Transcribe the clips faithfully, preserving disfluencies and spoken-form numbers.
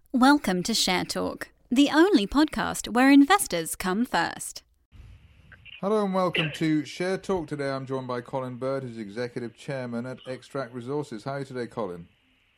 Welcome to Share Talk, the only podcast where investors come first. Hello and welcome to Share Talk. Today I'm joined by Colin Bird, who's Executive Chairman at Extract Resources. How are you today, Colin?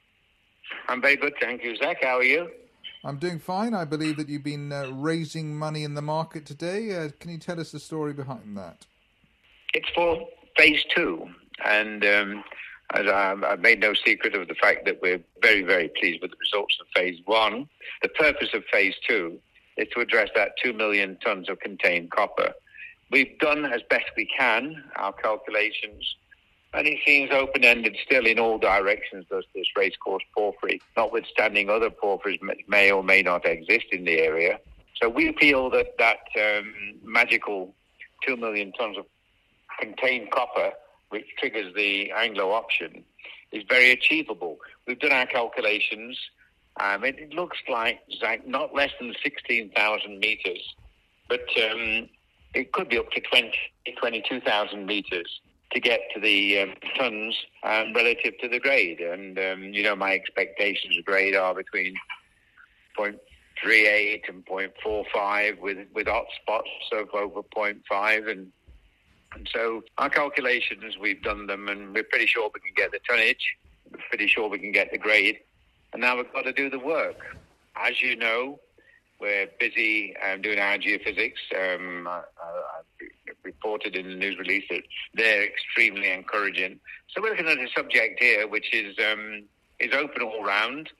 I'm very good, thank you, Zach. How are you? I'm doing fine. I believe that you've been uh, raising money in the market today. Uh, can you tell us the story behind that? It's for phase two, and um, as I, I've made no secret of the fact that we're very, very pleased with the results of phase one. The purpose of phase two is to address that two million tonnes of contained copper. We've done as best we can our calculations, and it seems open-ended still in all directions, does this racecourse porphyry, notwithstanding other porphyries may or may not exist in the area. So we feel that that um, magical two million tonnes of contained copper, which triggers the Anglo option, is very achievable. We've done our calculations. Um, it, it looks like, Zach, not less than sixteen thousand metres, but um, it could be up to twenty, twenty-two thousand metres to get to the um, tonnes um, relative to the grade. And, um, you know, my expectations of grade are between zero point three eight and zero point four five with, with hot spots of over zero point five. And And so our calculations, we've done them, and we're pretty sure we can get the tonnage. We're pretty sure we can get the grade. And now we've got to do the work. As you know, we're busy um, doing our geophysics. Um, I, I, I reported in the news release that they're extremely encouraging. So we're looking at a subject here which is um, is open all round.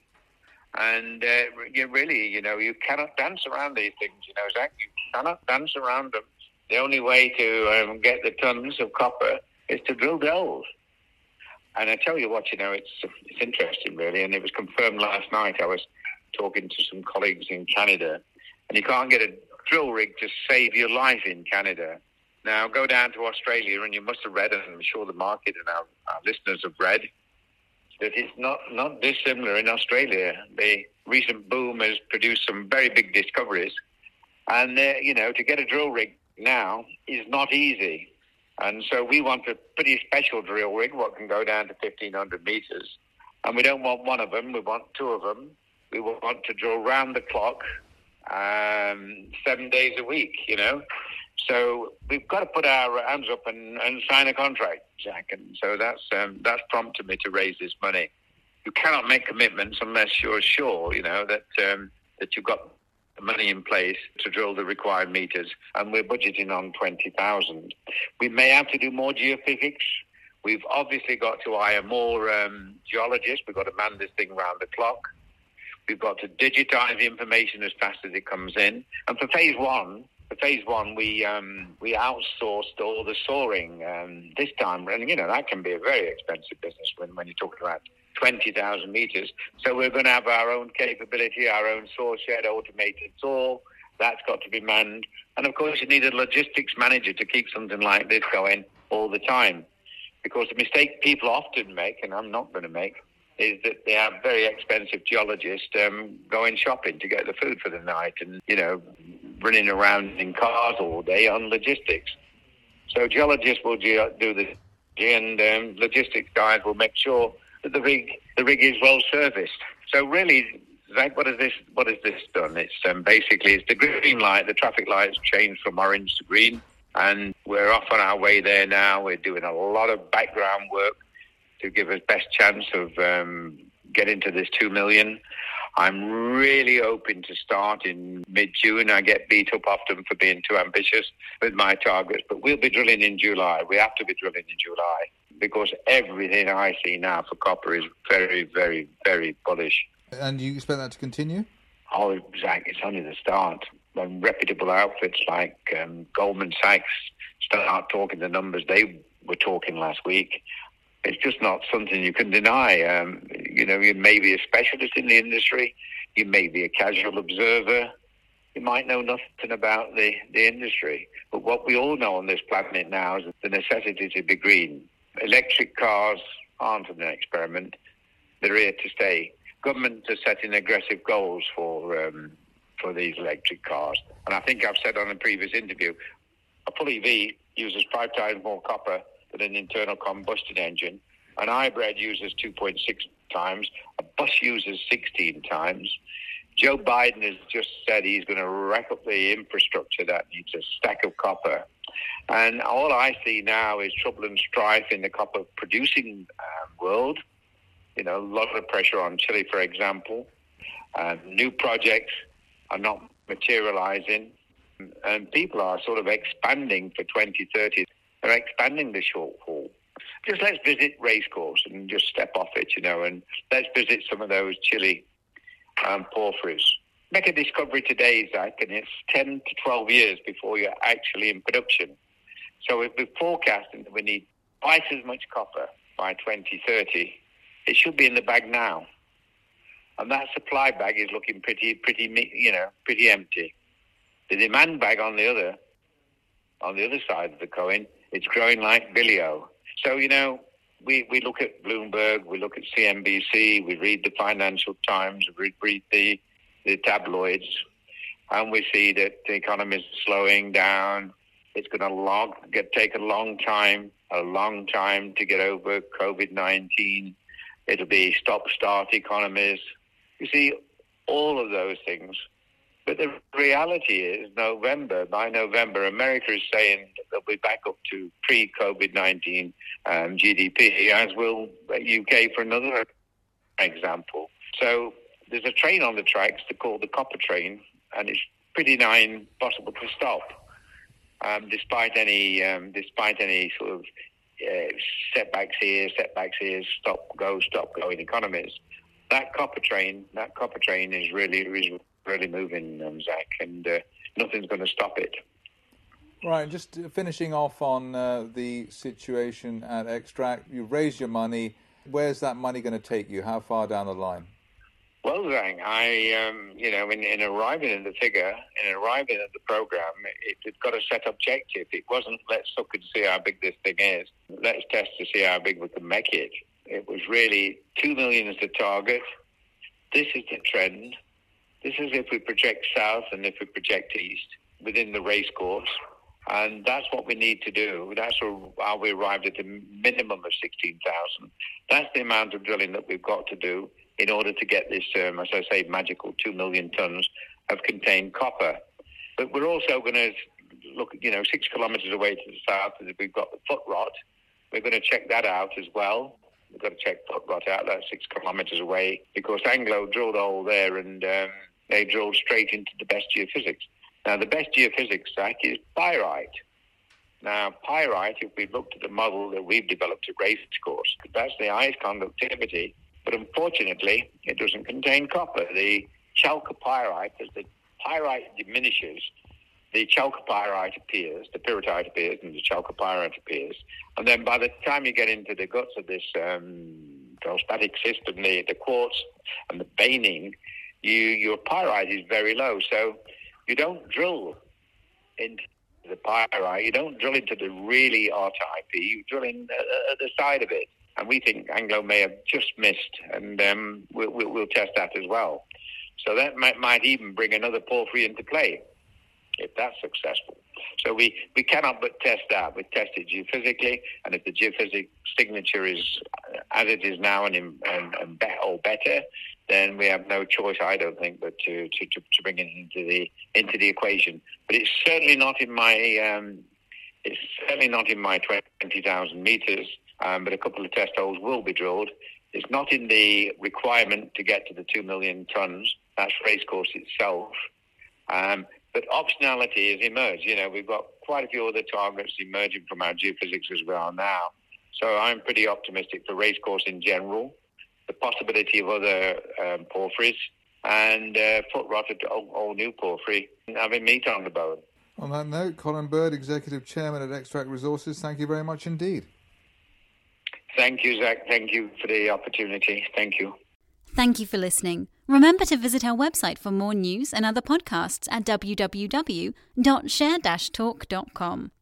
And uh, you really, you know, you cannot dance around these things, you know, Zach. You cannot dance around them. The only way to um, get the tons of copper is to drill wells. And I tell you what, you know, it's it's interesting, really, and it was confirmed last night. I was talking to some colleagues in Canada, and you can't get a drill rig to save your life in Canada. Now, go down to Australia, and you must have read, and I'm sure the market and our, our listeners have read, that it's not, not dissimilar in Australia. The recent boom has produced some very big discoveries, and, uh, you know, to get a drill rig now is not easy. And so we want a pretty special drill rig, what can go down to fifteen hundred metres. And we don't want one of them, we want two of them. We want to drill round the clock, um, seven days a week, you know. So we've got to put our hands up and, and sign a contract, Jack. And so that's um, that's prompted me to raise this money. You cannot make commitments unless you're sure, you know, that um, that you've got money in place to drill the required meters, and we're budgeting on twenty thousand. We may have to do more geophysics. We've obviously got to hire more um, geologists. We've got to man this thing round the clock. We've got to digitize the information as fast as it comes in. And for phase one, for phase one, we um, we outsourced all the soaring um, this time, and you know that can be a very expensive business when when you're talking about twenty thousand metres. So we're going to have our own capability, our own saw shed, automated saw. That's got to be manned. And, of course, you need a logistics manager to keep something like this going all the time. Because the mistake people often make, and I'm not going to make, is that they have very expensive geologists um, going shopping to get the food for the night and, you know, running around in cars all day on logistics. So geologists will ge- do the and um, logistics guys will make sure that the rig the rig is well serviced. So really, Zach, what has this what has this done? It's um, basically it's the green light. The traffic lights changed from orange to green, and we're off on our way there now. We're doing a lot of background work to give us best chance of um, getting to this two million. I'm really hoping to start in mid-June. I get beat up often for being too ambitious with my targets, but we'll be drilling in July. We have to be drilling in July, because everything I see now for copper is very, very, very bullish. And you expect that to continue? Oh, Zach, it's only the start. When reputable outfits like um, Goldman Sachs start talking the numbers they were talking last week, it's just not something you can deny. Um, you know, you may be a specialist in the industry, you may be a casual observer, you might know nothing about the, the industry. But what we all know on this planet now is the necessity to be green. Electric cars aren't an experiment. They're here to stay. Governments are setting aggressive goals for um, for these electric cars. And I think I've said on a previous interview, a full E V uses five times more copper than an internal combustion engine. An hybrid uses two point six times. A bus uses sixteen times. Joe Biden has just said he's going to rack up the infrastructure that needs a stack of copper. And all I see now is trouble and strife in the copper-producing um, world. You know, a lot of pressure on Chile, for example. Uh, new projects are not materializing. And people are sort of expanding for twenty thirty. They're expanding the shortfall. Just let's visit Racecourse and just step off it, you know, and let's visit some of those Chile um, porphyries. Make a discovery today, Zach, and it's ten to twelve years before you're actually in production. So if we're forecasting that we need twice as much copper by twenty thirty, it should be in the bag now. And that supply bag is looking pretty, pretty, you know, pretty empty. The demand bag on the other, on the other side of the coin, it's growing like Billy-O. So, you know, we, we look at Bloomberg, we look at C N B C, we read the Financial Times, we read the, the tabloids, and we see that the economy is slowing down. It's going to long, get, take a long time, a long time to get over COVID nineteen. It'll be stop-start economies. You see, all of those things. But the reality is, November, by November, America is saying they'll be back up to pre-COVID nineteen um, G D P, as will U K for another example. So there's a train on the tracks called the copper train, and it's pretty nigh impossible to stop, um, despite any um, despite any sort of uh, setbacks here, setbacks here, stop, go, stop, go in economies. That copper train, that copper train is really, really really moving, um, Zach, and uh, nothing's going to stop it. Right, just finishing off on uh, the situation at Extract. You've raised your money. Where's that money going to take you? How far down the line? Well, Zach, I, um, you know, in, in arriving at the figure, in arriving at the program, it, it got a set objective. It wasn't, let's look and see how big this thing is. Let's test to see how big we can make it. It was really two million as the target. This is the trend. This is if we project south and if we project east within the race course. And that's what we need to do. That's how we arrived at a minimum of sixteen thousand. That's the amount of drilling that we've got to do in order to get this, um, as I say, magical two million tons of contained copper. But we're also going to look, you know, six kilometers away to the south, we've got the foot rot. We're going to check that out as well. We've got to check foot rot out. That's six kilometers away because Anglo drilled a hole there and um, they drilled straight into the best geophysics. Now, the best geophysics, Zach, is pyrite. Now, pyrite, if we looked at the model that we've developed at Racecourse, that's the highest conductivity, but unfortunately, it doesn't contain copper. The chalcopyrite, as the pyrite diminishes, the chalcopyrite appears, the pyrrhotite appears, and the chalcopyrite appears. And then by the time you get into the guts of this um, feldspathic system, the, the quartz and the veining, you, your pyrite is very low. So you don't drill into the pyrite, you don't drill into the really R T I P, you drill in uh, the side of it. And we think Anglo may have just missed, and um, we'll, we'll, we'll test that as well. So that might, might even bring another porphyry into play, if that's successful. So we, we cannot but test that. We test it geophysically, and if the geophysics signature is as it is now and, in, and, and be, or better, then we have no choice, I don't think, but to, to, to, to bring it into the into the equation. But it's certainly not in my um, it's certainly not in my twenty thousand meters. Um, but a couple of test holes will be drilled. It's not in the requirement to get to the two million tons. That's Racecourse itself. Um, but optionality has emerged. You know, we've got quite a few other targets emerging from our geophysics as we are now. So I'm pretty optimistic for Racecourse in general, the possibility of other um, porphyries, and uh, foot rotted all, all new porphyry, having meat on the bone. On that note, Colin Bird, Executive Chairman at Extract Resources, thank you very much indeed. Thank you, Zach. Thank you for the opportunity. Thank you. Thank you for listening. Remember to visit our website for more news and other podcasts at w w w dot share dash talk dot com.